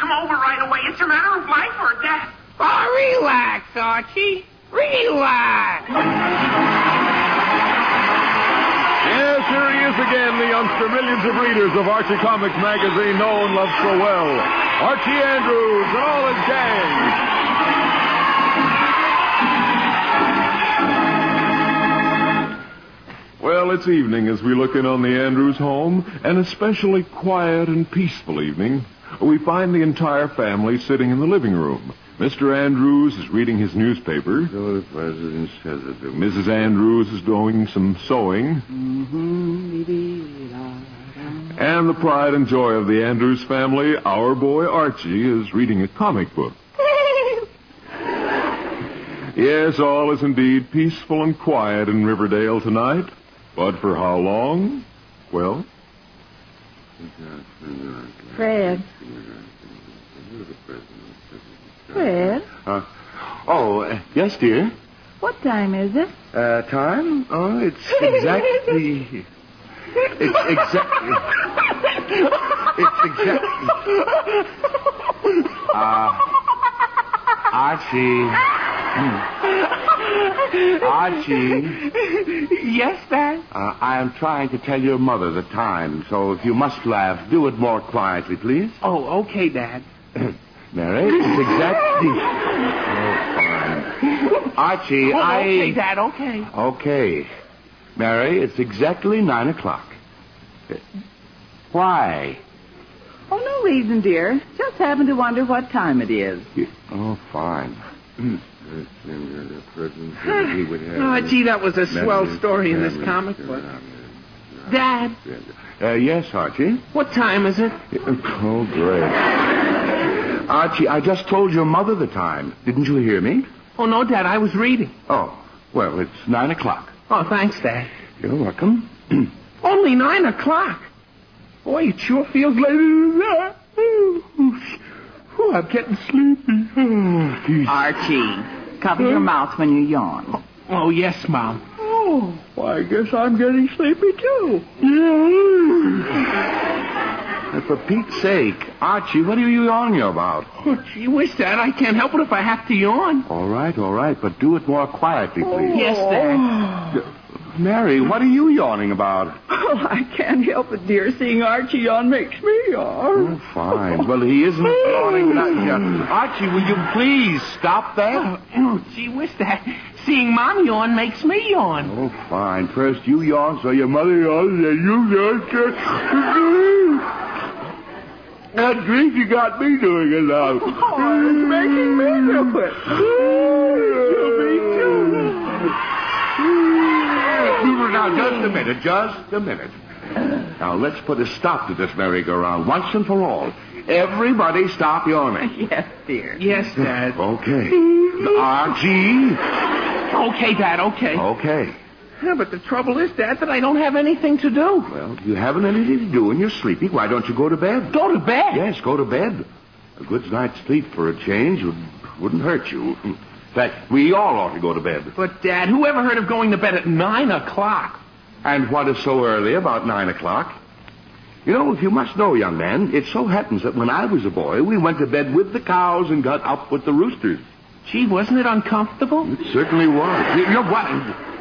come over right away. It's a matter of life or death. Oh, relax, Archie. Relax. Yes, here he is again, the youngster millions of readers of Archie Comics magazine know and love so well. Archie Andrews and all his gang. Well, it's evening as we look in on the Andrews home, an especially quiet and peaceful evening. We find the entire family sitting in the living room. Mr. Andrews is reading his newspaper. So the president says it. Mrs. Andrews is doing some sewing. And the pride and joy of the Andrews family, our boy Archie, is reading a comic book. Yes, all is indeed peaceful and quiet in Riverdale tonight. But for how long? Well... Fred. Fred? Yes, dear? What time is it? Time? Oh, it's exactly... It's exactly... Archie. Yes, Dad? I am trying to tell your mother the time, so if you must laugh, do it more quietly, please. Oh, okay, Dad. Mary, it's exactly... Oh, fine. Archie, Okay, Dad, okay. Okay. Mary, it's exactly 9 o'clock. Why? Oh, no reason, dear. Just happened to wonder what time it is. Oh, fine. Gee, that was a swell story in this comic book. Dad? Yes, Archie? What time is it? Oh, great. Archie, I just told your mother the time. Didn't you hear me? Oh, no, Dad, I was reading. Oh, well, it's 9 o'clock. Oh, thanks, Dad. You're welcome. Only 9 o'clock. Boy, it sure feels later than that. Oh, I'm getting sleepy. Archie, cover your mouth when you yawn. Oh, yes, Mom. Oh, well, I guess I'm getting sleepy, too. For Pete's sake, Archie, what are you yawning about? Oh, gee whiz, Dad, I can't help it if I have to yawn. All right, but do it more quietly, please. Yes, Dad. Mary, what are you yawning about? Oh, I can't help it, dear. Seeing Archie yawn makes me yawn. Oh, fine. Well, he isn't yawning. Archie, will you please stop that? Oh, gee whiz, Dad. Seeing Mom yawn makes me yawn. Oh, fine. First you yawn, so your mother yawns, then you yawn. That grief you got me doing it now. Oh, it's making me do it. Me too. Now, just a minute. Now, let's put a stop to this merry-go-round once and for all. Everybody stop yawning. Yes, dear. Yes, Dad. Okay. Archie. Okay, Dad, okay. Okay. Yeah, but the trouble is, Dad, that I don't have anything to do. Well, you haven't anything to do and you're sleepy. Why don't you go to bed? Go to bed? Yes, go to bed. A good night's sleep for a change wouldn't hurt you. In fact, we all ought to go to bed. But, Dad, who ever heard of going to bed at 9 o'clock? And what is so early about 9 o'clock? You know, if you must know, young man, it so happens that when I was a boy, we went to bed with the cows and got up with the roosters. Gee, wasn't it uncomfortable? It certainly was. You know what?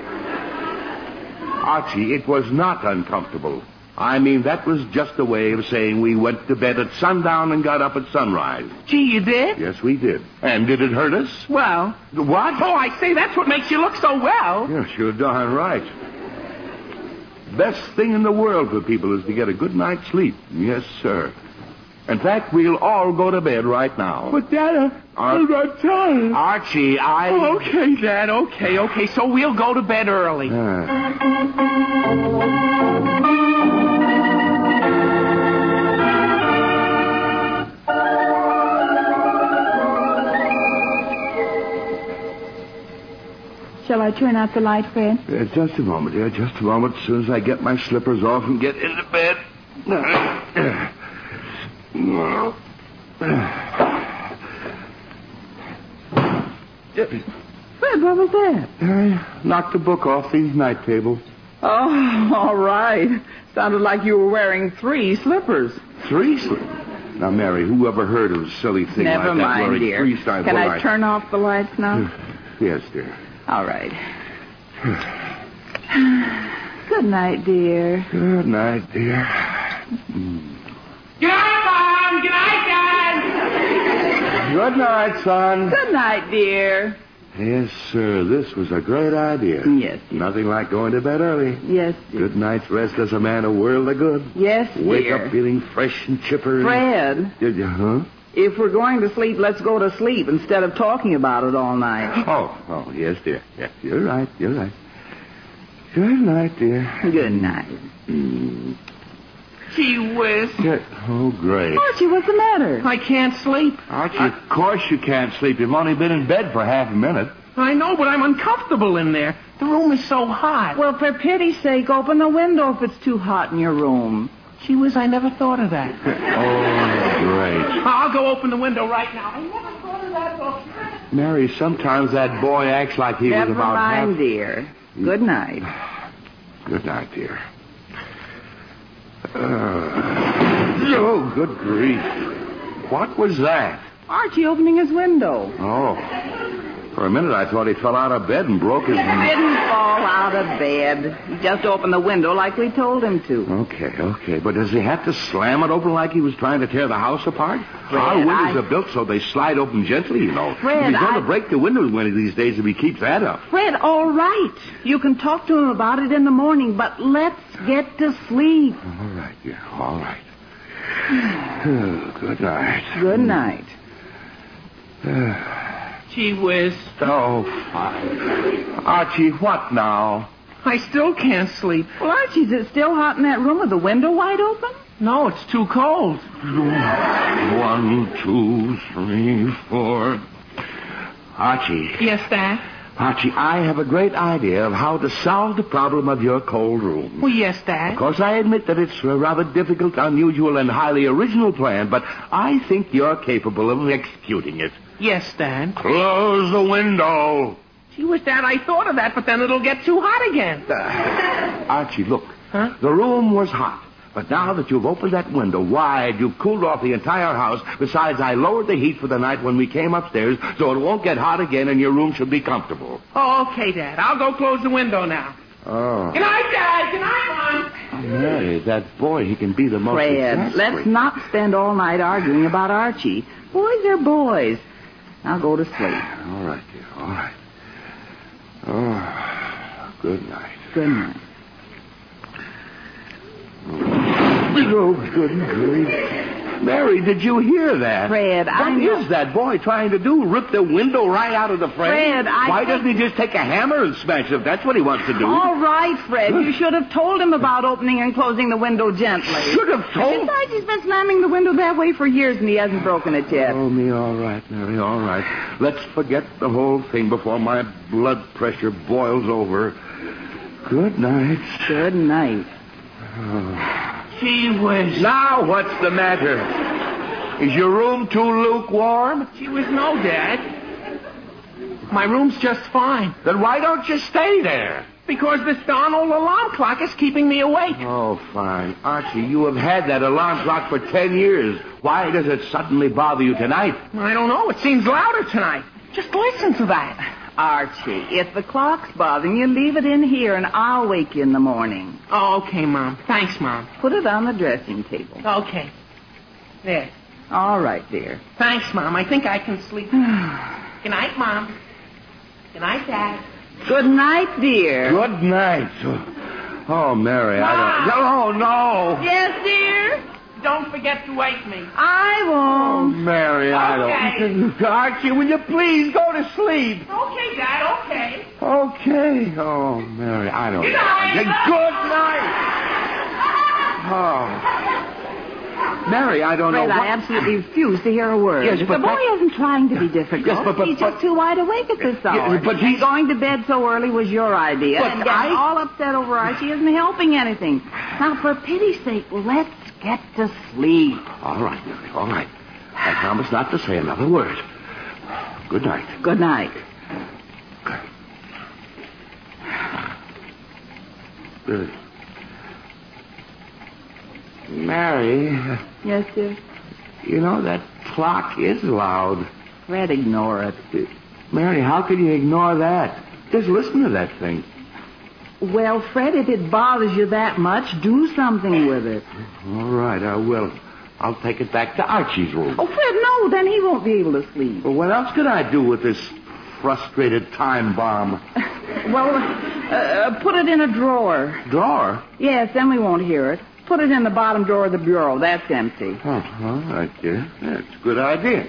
Archie, it was not uncomfortable. I mean, that was just a way of saying we went to bed at sundown and got up at sunrise. Gee, you did? Yes, we did. And did it hurt us? Well. What? Oh, I say, that's what makes you look so well. Yes, you're darn right. Best thing in the world for people is to get a good night's sleep. Yes, sir. In fact, we'll all go to bed right now. But, Dad, I'm not tired. Archie, Oh, okay, Dad, okay. So we'll go to bed early. Shall I turn out the light, Fred? Just a moment, dear. Just a moment. As soon as I get my slippers off and get into bed. Fred, what was that? I knocked the book off the night table. Oh, all right. Sounded like you were wearing 3 slippers. 3 slippers? Now, Mary, who ever heard of a silly thing Never like that? mind, where it dear. freezes Can I turn off the lights now? Yes, dear. All right. Good night, dear. Good night, dear. Good night, Mom. Good night, Dad. Good night, son. Good night, dear. Yes, sir. This was a great idea. Yes, dear. Nothing like going to bed early. Yes, dear. Good night's rest does a man a world of good. Yes, dear. Wake up feeling fresh and chipper. Fred, Huh? if we're going to sleep, let's go to sleep instead of talking about it all night. Oh, yes, dear. Yes, you're right. Good night, dear. Good night. Gee whiz. Oh, great. Archie, what's the matter? I can't sleep. Archie, of course you can't sleep. You've only been in bed for half a minute. I know, but I'm uncomfortable in there. The room is so hot. Well, for pity's sake, open the window if it's too hot in your room. Gee whiz, I never thought of that. Oh, great. I'll go open the window right now. I never thought of that, though. Mary, sometimes that boy acts like he Never was about mind, half... dear. Good night. Good night, dear. Oh, good grief. What was that? Archie opening his window. Oh. For a minute, I thought he fell out of bed and broke his... He didn't fall out of bed. He just opened the window like we told him to. Okay. But does he have to slam it open like he was trying to tear the house apart? Fred, Our windows are built so they slide open gently, you know. Fred, He's going to break the windows one of these days if he keeps that up. Fred, all right. You can talk to him about it in the morning, but let's get to sleep. All right, dear. All right. Oh, good night. Good night. Gee whiz. Oh, fine. Archie, what now? I still can't sleep. Well, Archie, is it still hot in that room with the window wide open? No, it's too cold. 1, 2, 3, 4. Archie. Yes, Dad? Archie, I have a great idea of how to solve the problem of your cold room. Well, yes, Dad. Of course, I admit that it's a rather difficult, unusual, and highly original plan, but I think you're capable of executing it. Yes, Dad. Close the window. Gee whiz, Dad, I thought of that, but then it'll get too hot again. Archie, look. Huh? The room was hot. But now that you've opened that window wide, you've cooled off the entire house. Besides, I lowered the heat for the night when we came upstairs, so it won't get hot again and your room should be comfortable. Oh, okay, Dad. I'll go close the window now. Oh. Good night, Dad. Good night, Mom. Mary, that boy, he can be the most... Fred, let's exasperating. not spend all night arguing about Archie. Boys are boys. Now go to sleep. All right, dear, all right. Oh, good night. Good night. Oh, good grief. Mary, did you hear that? Fred, What is that boy trying to do? Rip the window right out of the frame? Fred, Why doesn't he just take a hammer and smash it if that's what he wants to do? All right, Fred. You should have told him about opening and closing the window gently. Should have told... Besides, he's been slamming the window that way for years and he hasn't broken it yet. Oh, me, all right, Mary, all right. Let's forget the whole thing before my blood pressure boils over. Good night. Good night. Gee whiz. Now what's the matter? Is your room too lukewarm? Gee whiz, no, Dad. My room's just fine. Then why don't you stay there? Because this darn old alarm clock is keeping me awake. Oh, fine. Archie, you have had that alarm clock for 10 years. Why does it suddenly bother you tonight? I don't know. It seems louder tonight. Just listen to that. Archie, if the clock's bothering you, leave it in here and I'll wake you in the morning. Oh, okay, Mom. Thanks, Mom. Put it on the dressing table. Okay. There. All right, dear. Thanks, Mom. I think I can sleep. Good night, Mom. Good night, Dad. Good night, dear. Good night. Oh, Mary, I don't... Oh, no. Yes, dear? Don't forget to wake me. I Oh, won't. Mary, I don't... Archie, will you please go to sleep? Okay, Dad. Okay. Okay. Oh, Mary, I don't... Good night. Good night. Oh. Mary, I don't know Fred, what... I absolutely refuse to hear a word. Yes, but the boy that- isn't trying to be difficult. Yes, but- he's just too wide awake at this hour. Yeah, but And he's- going to bed so early was your idea. But And getting I- all upset over Archie isn't helping anything. Now, for pity's sake, let's get to sleep. All right, Mary, all right. I promise not to say another word. Good night. Good night. Mary, Yes, dear? You know, that clock is loud. Fred, ignore it. Mary, how can you ignore that? Just listen to that thing. Well, Fred, if it bothers you that much, do something with it. All right, I will. I'll take it back to Archie's room. Oh, Fred, no, then he won't be able to sleep. Well, what else could I do with this frustrated time bomb? Well, put it in a drawer. Drawer? Yes, then we won't hear it. Put it in the bottom drawer of the bureau. That's empty. Oh, all right, dear. That's a good idea.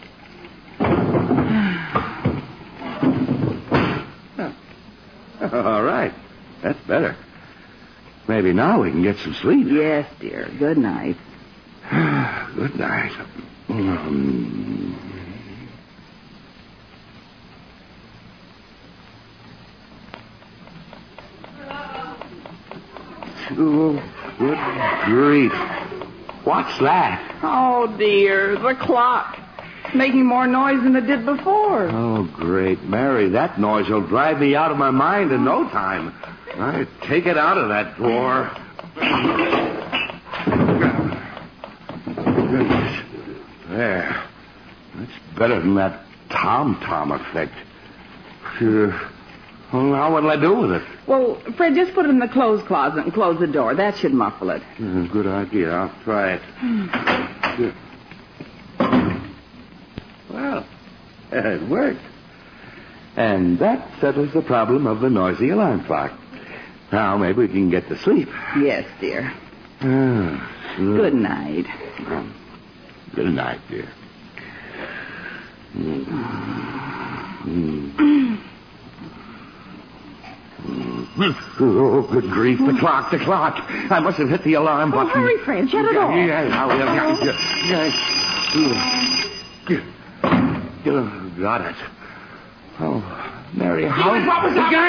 All right. That's better. Maybe now we can get some sleep. Yes, dear. Good night. Good night. Oh, good grief. What's that? Oh, dear. The clock. It's making more noise than it did before. Oh, great. Mary, that noise will drive me out of my mind in no time. I take it out of that drawer. Goodness. There. That's better than that tom-tom effect. Sure. Well, now what'll I do with it? Well, Fred, just put it in the clothes closet and close the door. That should muffle it. Good idea. I'll try it. Well, it worked. And that settles the problem of the noisy alarm clock. Now maybe we can get to sleep. Yes, dear. Good night. Good night, dear. Oh, good grief. The clock. I must have hit the alarm button. Oh, hurry, Fred. Shut it off. Got it. Oh, Mary, how... What was that?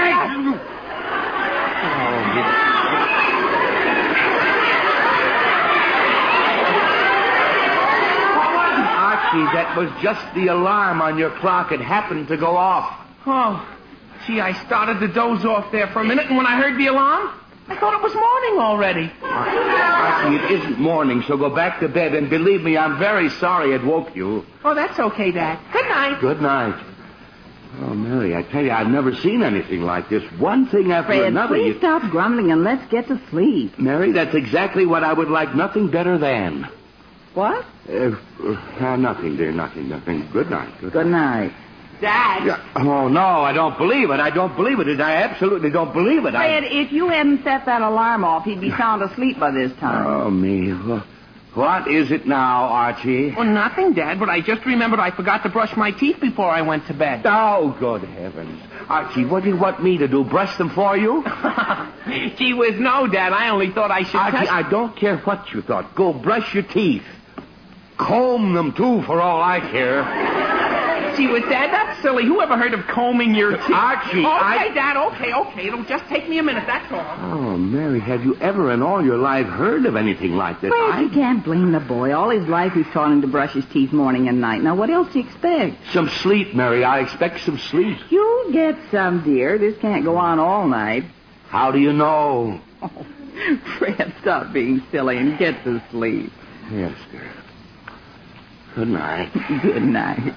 Archie, that was just the alarm on your clock. It happened to go off. Oh, gee, I started to doze off there for a minute, and when I heard the alarm, I thought it was morning already. Archie, it isn't morning, so go back to bed, and believe me, I'm very sorry it woke you. Oh, that's okay, Dad. Good night. Good night. Oh, Mary, I tell you, I've never seen anything like this. One thing after Fred, another. please stop grumbling and let's get to sleep. Mary, that's exactly what I would like nothing better than. What? Nothing, dear, nothing. Good night. Good night. Dad. Oh, no, I don't believe it. I absolutely don't believe it. Fred, if you hadn't set that alarm off, he'd be sound asleep by this time. Oh, me. What is it now, Archie? Well, nothing, Dad, but I just remembered I forgot to brush my teeth before I went to bed. Oh, good heavens. Archie, what do you want me to do? Brush them for you? Gee whiz, no, Dad. I only thought I should... Archie, I don't care what you thought. Go brush your teeth. Comb them, too, for all I care. Gee whiz, Dad, that's silly. Who ever heard of combing your teeth? Archie, Okay, Dad, okay. It'll just take me a minute, that's all. Oh, Mary, have you ever in all your life heard of anything like this? Fred, you can't blame the boy. All his life he's taught him to brush his teeth morning and night. Now, what else do you expect? Some sleep, Mary. I expect some sleep. You'll get some, dear. This can't go on all night. How do you know? Oh, Fred, stop being silly and get to sleep. Yes, dear. Good night. Good night.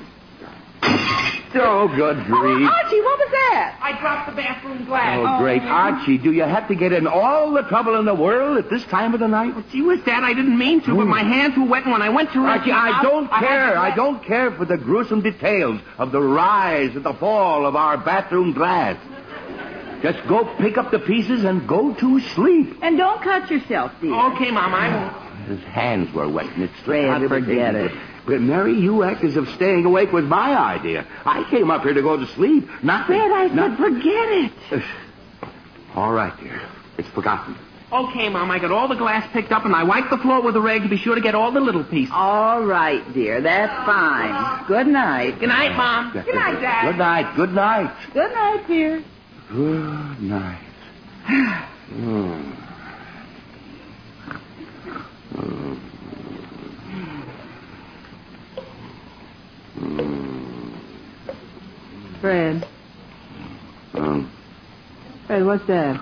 Oh, good grief. Archie, what was that? I dropped the bathroom glass. Oh, great. Archie, do you have to get in all the trouble in the world at this time of the night? Gee whiz, Dad, I didn't mean to, but my hands were wet, and when I went to... Archie, I don't care. I don't care for the gruesome details of the rise and the fall of our bathroom glass. Just go pick up the pieces and go to sleep. And don't cut yourself, dear. Okay, Mom, I won't. His hands were wet, and it's... Fred, forget it. But, Mary, you act as if staying awake was my idea. I came up here to go to sleep. Nothing. Fred, I said forget it. All right, dear. It's forgotten. Okay, Mom, I got all the glass picked up, and I wiped the floor with a rag to be sure to get all the little pieces. All right, dear. That's fine. Good night. Good night, Mom. Good night, Dad. Good night. Good night. Good night, dear. Good night. Fred. Fred, what's that?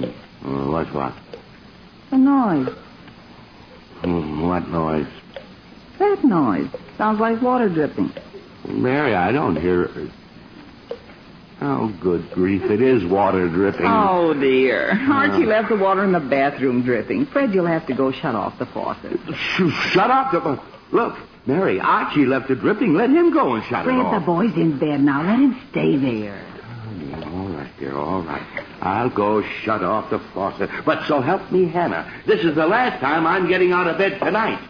What's what? A noise. What noise? that noise? Sounds like water dripping. Mary, I don't hear it. Oh, good grief. It is water dripping. Oh, dear. Archie left the water in the bathroom dripping. Fred, you'll have to go shut off the faucet. Shut up. Look, Mary, Archie left it dripping. Let him go and shut it Fred, off. the boy's in bed now. Let him stay there. All right, dear, all right. I'll go shut off the faucet. But so help me, Hannah. This is the last time I'm getting out of bed tonight.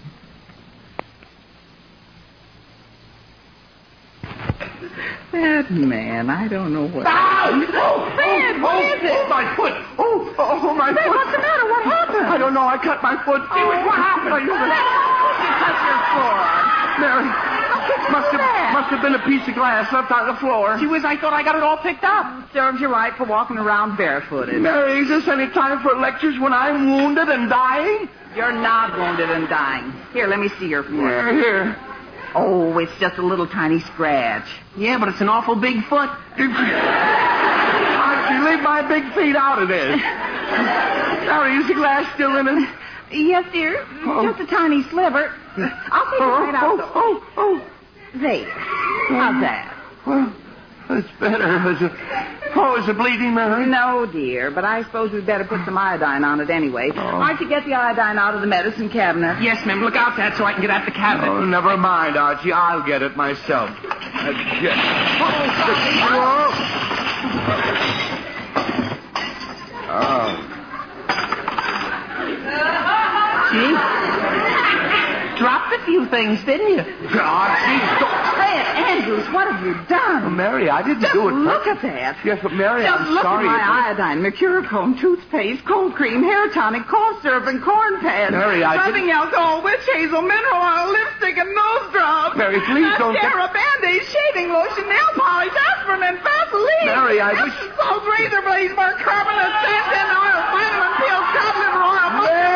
That man, I don't know what... Ow! Fred, what is it? Oh, my foot! Oh, my Fred, foot! what's the matter? What happened? I don't know. I cut my foot. What happened? Fred, you cut your foot. Mary, must have been a piece of glass left on the floor. Gee whiz, I thought I got it all picked up. Serves you right for walking around barefooted. Mary, is this any time for lectures when I'm wounded and dying? You're not wounded and dying. Here, let me see your foot. Here. Oh, it's just a little tiny scratch. Yeah, but it's an awful big foot. Archie, leave my big feet out of this. Mary, is the glass still in it? Yes, dear. Just a tiny sliver. I'll take it right out. There. How's that? Well, that's better. Is it bleeding, Mary? No, dear, but I suppose we'd better put some iodine on it anyway. Archie, get the iodine out of the medicine cabinet. Yes, ma'am. Look out, Dad, so I can get at the cabinet. Oh, never mind, Archie. I'll get it myself. Gee, dropped a few things, didn't you? Archie, Fred, Andrews, what have you done? Mary, I didn't do it. Look at that. Yes, but Mary, Just I'm look sorry. at my iodine, mercurochrome, toothpaste, cold cream, hair tonic, cough syrup, and corn pads. Mary, Nothing else. Oh, witch hazel, mineral oil, lipstick, and nose drops. Mary, please don't... Mascara, Band-Aid, shaving lotion, nail polish, aspirin, and Vaseline. Mary, I wish... Epsom salt, razor blades, bicarbonate, santan oil, vitamin pills, cod liver oil.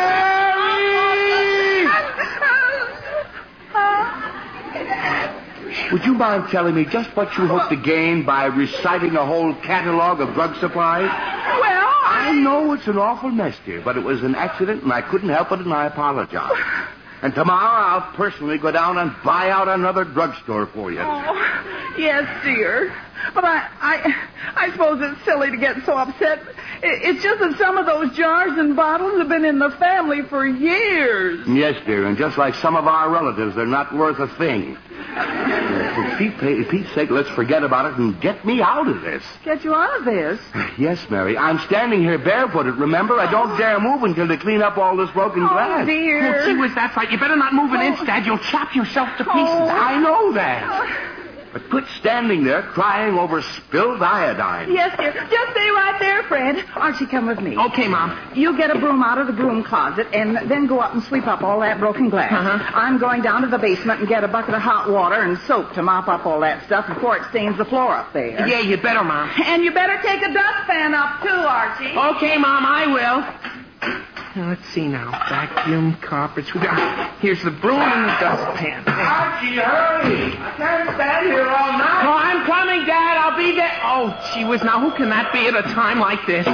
Would you mind telling me just what you hope to gain by reciting a whole catalog of drug supplies? Well, I know it's an awful mess, dear, but it was an accident and I couldn't help it and I apologize. And tomorrow I'll personally go down and buy out another drugstore for you. Oh, yes, dear. But I suppose it's silly to get so upset. It's just that some of those jars and bottles have been in the family for years. Yes, dear, and just like some of our relatives, they're not worth a thing. For Pete's sake, let's forget about it and get me out of this. Get you out of this? Yes, Mary. I'm standing here barefooted, remember? I don't dare move until they clean up all this broken glass. Oh, dear. Oh, gee whiz, that's right. You better not move an inch, Dad. You'll chop yourself to pieces. I know that. But quit standing there crying over spilled iodine. Yes, dear. Just stay right there, Fred. Archie, come with me. Okay, Mom. You get a broom out of the broom closet and then go up and sweep up all that broken glass. I'm going down to the basement and get a bucket of hot water and soap to mop up all that stuff before it stains the floor up there. Yeah, you better, Mom. And you better take a dustpan up, too, Archie. Okay, Mom, I will. Now, let's see now. Vacuum, carpets. Here's the broom and the dustpan. Archie, hurry! I can't stand here all night. Oh, I'm coming, Dad. I'll be there. Oh, gee whiz. Now, who can that be at a time like this?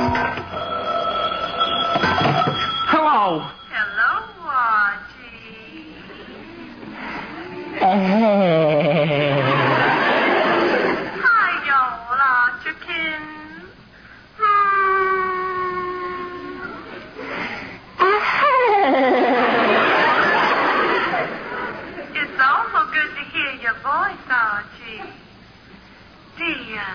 Hello. Hello, Archie. Hi, y'all, Archiekin. It's awful good to hear your voice, Archie. Dear.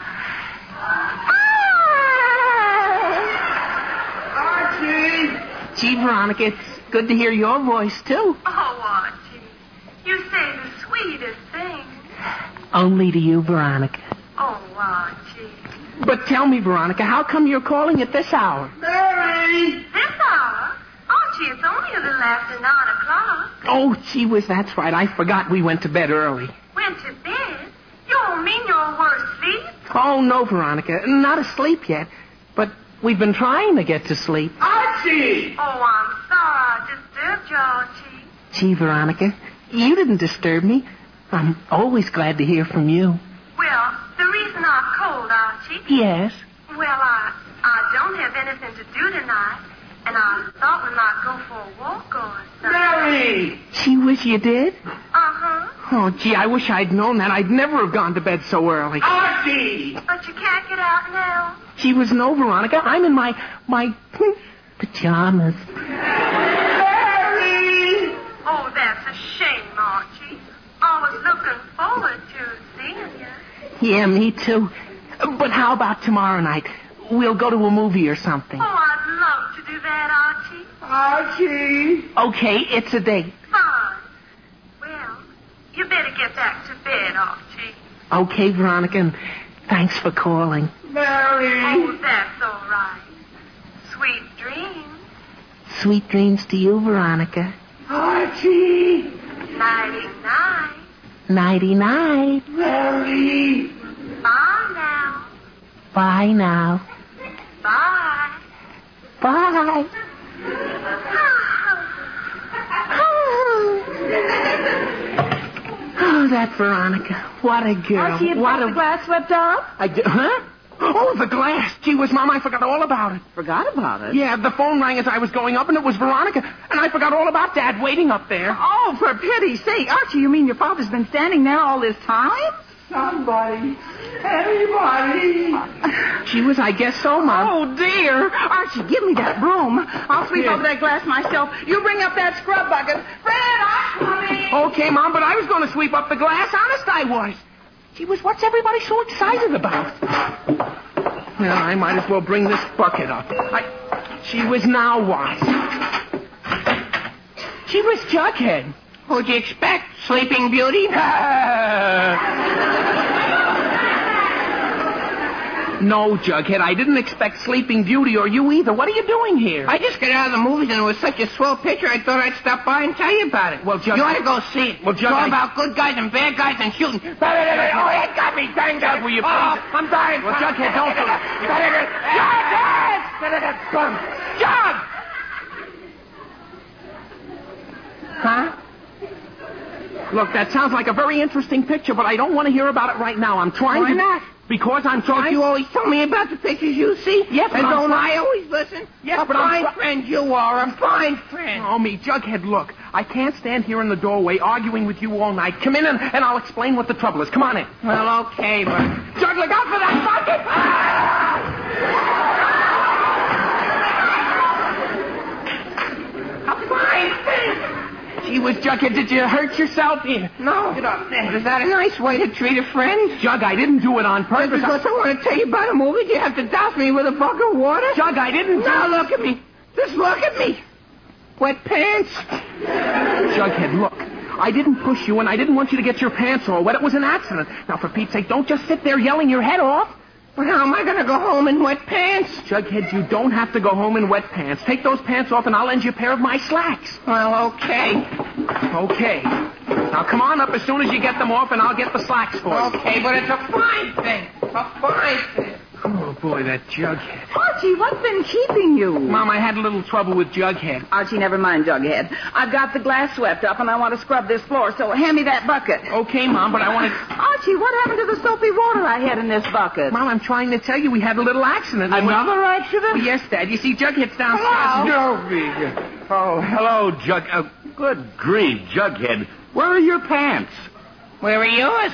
Archie. Gee, Veronica, it's good to hear your voice, too. Oh, Archie, you say the sweetest thing. Only to you, Veronica. Oh, Archie. But tell me, Veronica, how come you're calling at this hour? Mary! This hour? Archie, it's only a little after 9 o'clock. Oh, gee whiz, that's right. I forgot we went to bed early. Went to bed? You don't mean you were asleep? Oh, no, Veronica. Not asleep yet. But we've been trying to get to sleep. Archie! Oh, I'm sorry I disturbed you, Archie. Gee, Veronica, you didn't disturb me. I'm always glad to hear from you. Well, the reason I called, Archie... Yes? Well, I don't have anything to do tonight, and I thought we might go for a walk or something. Mary! Gee whiz, You did? Uh-huh. Oh, gee, I wish I'd known that. I'd never have gone to bed so early. Archie! But you can't get out now. Gee whiz, no, Veronica. I'm in my pajamas. Mary! Oh, that's a shame, Archie. I was looking forward to seeing you. Yeah, me too. But how about tomorrow night? We'll go to a movie or something. Oh, I'd love to do that, Archie. Archie! Okay, it's a date. Fine. Well, you better get back to bed, Archie. Okay, Veronica, and thanks for calling. Mary! Oh, that's all right. Sweet dreams. Sweet dreams to you, Veronica. Archie! Nighty-night. Nighty-night. Mary! Bye now. Bye now. Bye. Bye. Oh, that Veronica. What a girl. Archie, you what got the glass swept up? I did, huh? Oh, the glass. Gee whiz, Mom, I forgot all about it. Forgot about it? Yeah, the phone rang as I was going up, and it was Veronica. And I forgot all about Dad waiting up there. Oh, for pity's sake. Archie, you mean your father's been standing there all this time? Somebody! Anybody! Gee whiz, I guess so, Mom. Oh, dear. Archie, give me that broom. I'll sweep over that glass myself. You bring up that scrub bucket. Fred, I'm coming. Okay, Mom, but I was going to sweep up the glass. Honest, I was. Gee whiz, what's everybody so excited about? Yeah, I might as well bring this bucket up. Gee whiz, now what? Gee whiz, Jughead. What'd you expect, Sleeping Beauty? No, Jughead, I didn't expect Sleeping Beauty or you either. What are you doing here? I just got out of the movies and it was such a swell picture, I thought I'd stop by and tell you about it. Well, Jughead... You ought to go see it. Well, Jughead... It's all about good guys and bad guys and shooting. Oh, it got me. Dang, Jug, will you please? Oh, I'm dying. Well, Jughead, don't do it. Jughead! Jug! Huh? Look, that sounds like a very interesting picture, but I don't want to hear about it right now. I'm trying Why to... not? Because I'm Don't trying... you always tell me about the pictures you see? Yes, but and I'm don't trying- I always listen? Yes, a but I'm fine friend you are, a fine friend. Oh, me, Jughead, look. I can't stand here in the doorway arguing with you all night. Come in and I'll explain what the trouble is. Come on in. Well, okay, but... Jug, look out for that bucket! A fine thing! Gee whiz, Jughead, did you hurt yourself? Here. No. Get up there. But is that a nice way to treat a friend? Jug, I didn't do it on Just purpose. because I want to tell you about a movie, do you have to douse me with a bucket of water? Jug, I didn't do Now look at me. Just look at me. Wet pants. Jughead, look. I didn't push you, and I didn't want you to get your pants all wet. It was an accident. Now, for Pete's sake, don't just sit there yelling your head off. Well, how am I going to go home in wet pants? Jughead, you don't have to go home in wet pants. Take those pants off, and I'll lend you a pair of my slacks. Well, okay. Okay. Now, come on up as soon as you get them off, and I'll get the slacks for you. Okay, but it's a fine thing. A fine thing. Oh, boy, that Jughead. Archie, what's been keeping you? Mom, I had a little trouble with Jughead. Archie, never mind, Jughead. I've got the glass swept up, and I want to scrub this floor, so hand me that bucket. Okay, Mom, but I want to... Archie, what happened to the soapy water I had in this bucket? Mom, I'm trying to tell you we had a little accident. Another accident? Yes, Dad. You see, Jughead's downstairs. Hello. Oh, hello, Jug. Good grief, Jughead. Where are your pants? Where are yours?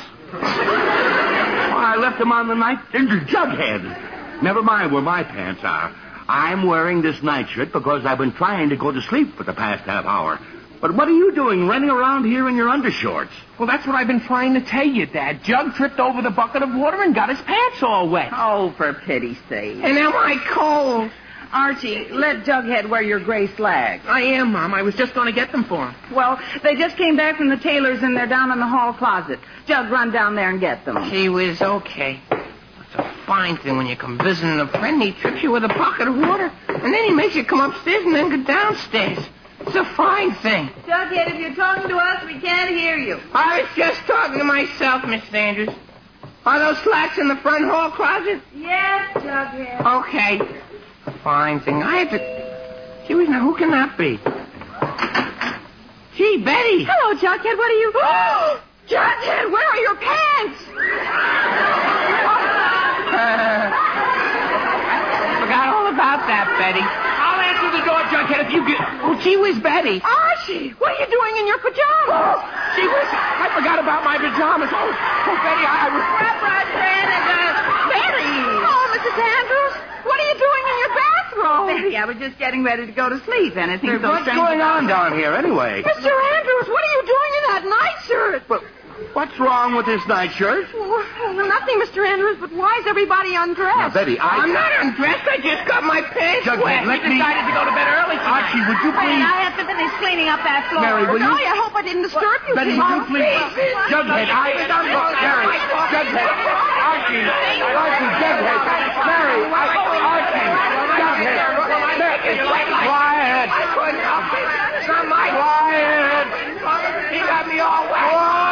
I left them on the night. Jughead. Never mind where my pants are. I'm wearing this nightshirt because I've been trying to go to sleep for the past half hour. But what are you doing running around here in your undershorts? Well, that's what I've been trying to tell you, Dad. Jug tripped over the bucket of water and got his pants all wet. Oh, for pity's sake. And am I cold? Archie, let Jughead wear your gray slacks. I am, Mom. I was just going to get them for him. Well, they just came back from the tailor's and they're down in the hall closet. Jug, run down there and get them. Gee whiz, okay. It's a fine thing when you come visiting a friend. He trips you with a bucket of water, and then he makes you come upstairs and then go downstairs. It's a fine thing. Jughead, if you're talking to us, we can't hear you. I was just talking to myself, Miss Andrews. Are those slacks in the front hall closet? Yes, Jughead. Okay. A fine thing. I have to... Gee whiz, now who can that be? Gee, Betty. Hello, Jughead. What are you... Oh! Jughead, where are your pants? Forgot all about that, Betty. I'll Answer the door, Jughead, if you get... Oh, gee whiz, Betty. Archie, what are you doing in your pajamas? Gee whiz, I forgot about my pajamas. Oh, Betty, I was... Fred, Betty. Oh, Mrs. Andrews, what are you doing in your bathrobe? Betty, I was just getting ready to go to sleep. Anything so What's strange going about on down here, anyway? Mr. Andrews, what are you doing in that nightshirt? But what's wrong with this nightshirt? Well, nothing, Mr. Andrews, but why is everybody undressed? Now, Betty, I'm not undressed. I just got my pants Jughead, wet. let We me- decided to go to bed early tonight. Archie, would you Fred, please... I have to finish cleaning up that floor. Mary, will you... Golly, I hope I didn't disturb you. Betty, Pete. would you please... Jughead, Mary, Jughead, Archie, Jughead, Mary, Archie, Jughead, quiet. I couldn't help it. It's not my Quiet. He got me all wet.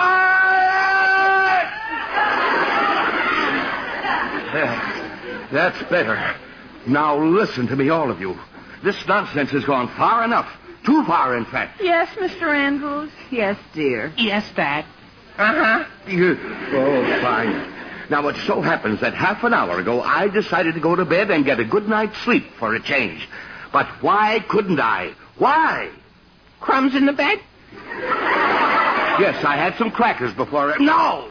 Quiet. That's better. Now listen to me, all of you. This nonsense has gone far enough. Too far, in fact. Yes, Mr. Andrews. Yes, dear. Yes, Dad. Uh-huh. Oh, fine. Now, it so happens that half an hour ago, I decided to go to bed and get a good night's sleep for a change. But why couldn't I? Why? Crumbs in the bed? Yes, I had some crackers before... No!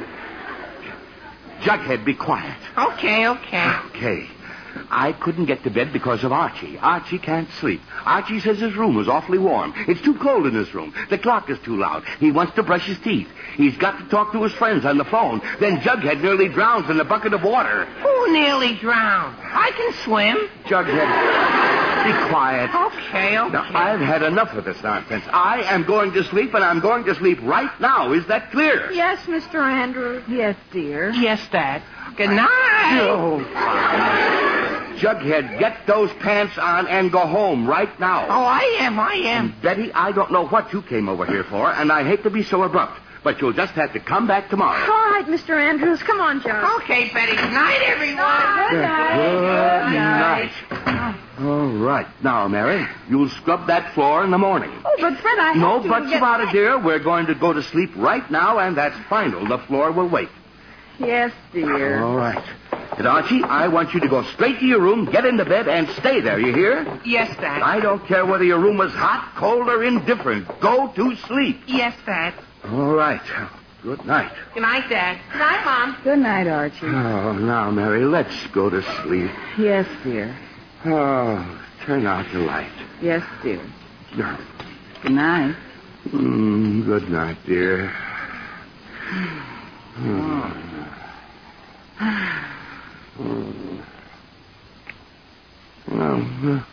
Jughead, be quiet. Okay. Okay. I couldn't get to bed because of Archie. Archie can't sleep. Archie says his room is awfully warm. It's too cold in his room. The clock is too loud. He wants to brush his teeth. He's got to talk to his friends on the phone. Then Jughead nearly drowns in a bucket of water. Who nearly drowned? I can swim. Jughead, be quiet. Okay. Now, I've had enough of this nonsense. I am going to sleep, and I'm going to sleep right now. Is that clear? Yes, Mr. Andrews. Yes, dear. Yes, Dad. Good night. Oh, fine. Jughead, get those pants on and go home right now. Oh, I am. And Betty, I don't know what you came over here for, and I hate to be so abrupt, but you'll just have to come back tomorrow. All right, Mr. Andrews. Come on, Jug. Okay, Betty. Good night, everyone. Good night. All right. Now, Mary, you'll scrub that floor in the morning. Oh, but Fred, I No have to buts get about it, back. dear. We're going to go to sleep right now, and that's final. The floor will wait. Yes, dear. All right. And Archie, I want you to go straight to your room, get into bed, and stay there, you hear? Yes, Dad. I don't care whether your room is hot, cold, or indifferent. Go to sleep. Yes, Dad. All right. Good night. Good night, Dad. Good night, Mom. Good night, Archie. Oh, now, Mary, let's go to sleep. Yes, dear. Oh, turn out the light. Yes, dear. No. Good night. Good night, dear. Well,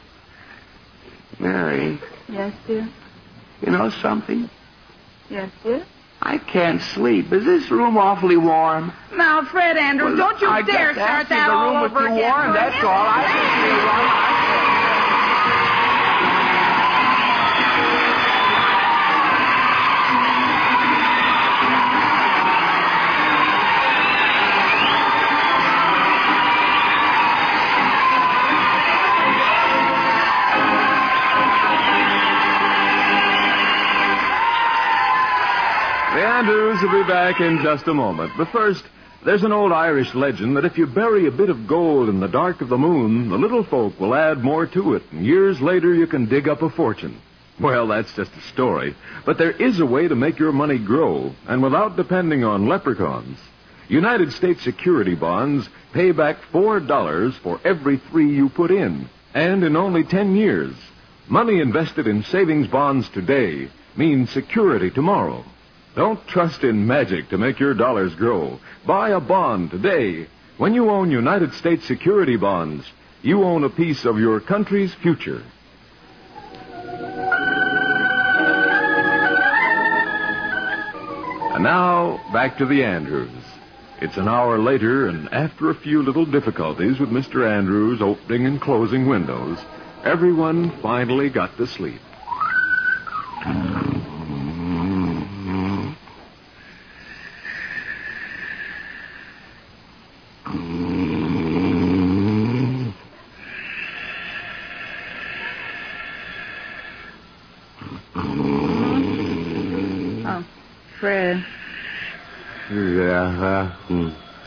Mary, Yes, dear. you know something? Yes, dear. I can't sleep. Is this room awfully warm? Now, Fred Andrews, don't you I dare just asked start you that the all room was over too again. warm, that's all. I can feel right. The Andrews will be back in just a moment. But first, there's an old Irish legend that if you bury a bit of gold in the dark of the moon, the little folk will add more to it, and years later you can dig up a fortune. Well, that's just a story. But there is a way to make your money grow, and without depending on leprechauns. United States security bonds pay back $4 for every 3 you put in, and in only 10 years. Money invested in savings bonds today means security tomorrow. Don't trust in magic to make your dollars grow. Buy a bond today. When you own United States security bonds, you own a piece of your country's future. And now, back to the Andrews. It's an hour later, and after a few little difficulties with Mr. Andrews opening and closing windows, everyone finally got to sleep. Fred.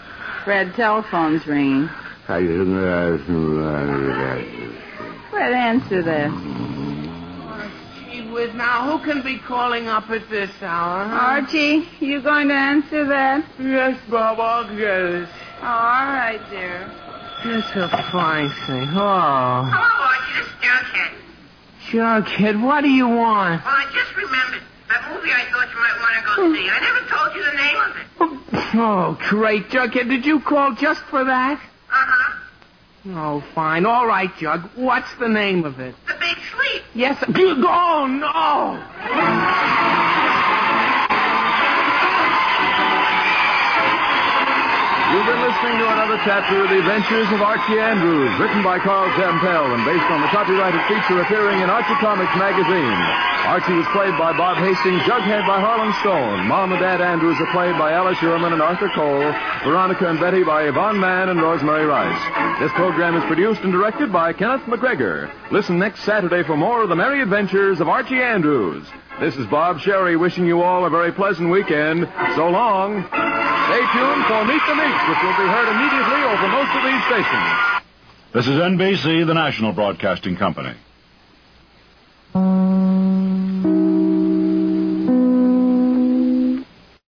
Fred, telephone's ringing. Fred answer that? Gee whiz, now who can be calling up at this hour? Huh? Archie, you going to answer that? Yes, Bob, I'll get it. All right, dear. That's a fine thing. Oh. Hello, Archie. This is Jughead. Jughead, what do you want? Well, I just remembered that movie I thought you might want to go see. I never told you the name of it. Oh, great, Jughead. Did you call just for that? Uh-huh. Oh, fine. All right, Jug. What's the name of it? The Big Sleep. Yes. Oh, no! You've been listening to another chapter of The Adventures of Archie Andrews, written by Carl Zampel and based on the copyrighted feature appearing in Archie Comics magazine. Archie was played by Bob Hastings, Jughead by Harlan Stone, Mom and Dad Andrews are played by Alice Sherman and Arthur Cole, Veronica and Betty by Yvonne Mann and Rosemary Rice. This program is produced and directed by Kenneth McGregor. Listen next Saturday for more of the merry adventures of Archie Andrews. This is Bob Sherry wishing you all a very pleasant weekend. So long. Stay tuned for Meet the Meeks, which will be heard immediately over most of these stations. This is NBC, the national broadcasting company.